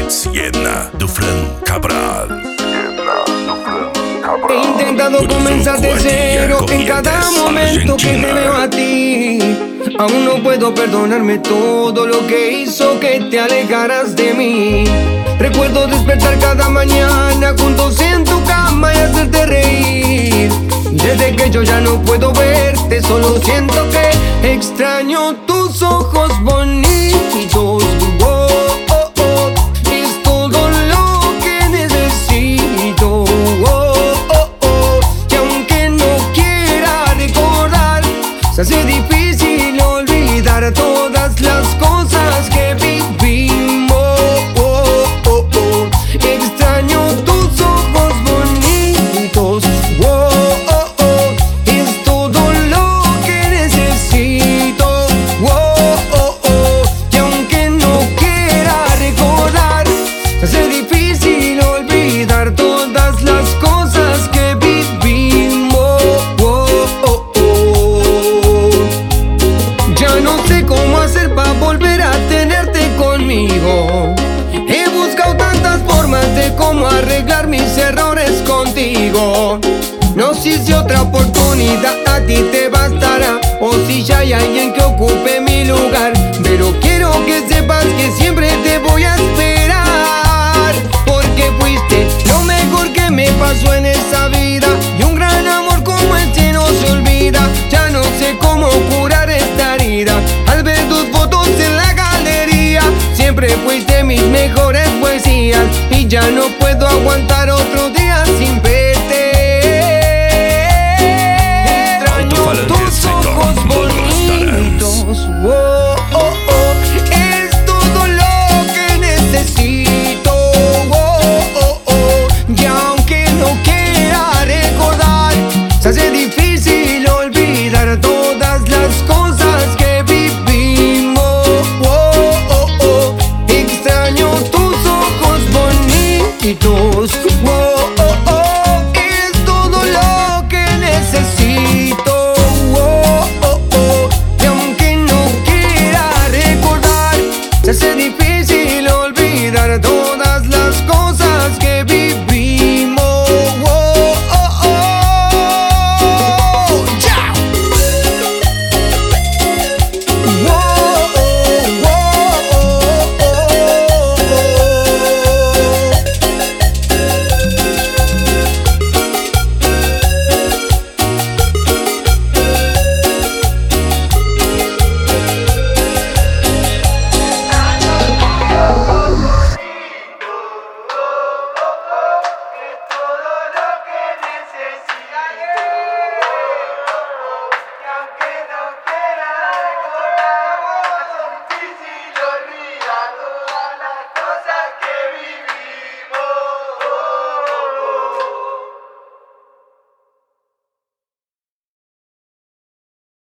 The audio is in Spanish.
Sienna Dufresne Cabral. He intentado comenzar de cero en cada momento que te veo a ti. Aún no puedo perdonarme todo lo que hizo que te alejaras de mí. Recuerdo despertar cada mañana juntos en tu cama y hacerte reír. Desde que yo ya no puedo verte, solo siento que extraño tus ojos bonitos. Oh, oh, oh, es todo lo que necesito. Oh, oh, oh, y aunque no quiera recordar, se hace difícil olvidar todas las cosas que vivimos. Oh, oh, oh, extraño tus ojos bonitos. Oh, oh, oh, es todo lo que necesito. Oh, oh, oh, y aunque no quiera recordar, se hace difícil olvidar todas las cosas que vivimos. Oh, oh, oh. Ya no sé cómo hacer para volver a tenerte conmigo. He buscado tantas formas de cómo arreglar mis errores contigo. No sé si otra oportunidad a ti te bastará, o si ya hay alguien que ocupe mi lugar. Pero quiero que sepas que siempre te voy a esperar, porque fuiste lo mejor que me pasó en esta vida. Y un gran amor como este no se olvida. Ya no sé cómo curar esta herida al ver tus fotos en la galería. Siempre fuiste mis mejores poesías y ya no puedo aguantar otro día sin verte. Extraño tus ojos bonitos. Oh, oh, oh, es todo lo que necesito. Oh, oh, oh, y aunque no quiera recordar, se hace difícil olvidar todas las cosas que vivimos. Oh, oh, oh, extraño tus ojos bonitos. Oh, oh, oh, es todo lo que necesito. Oh, oh, oh, y aunque no quiera recordar, se hace difícil olvidar todas las cosas que vivimos. Oh, oh, oh, ya. Oh, oh, oh, oh, oh. Y aunque no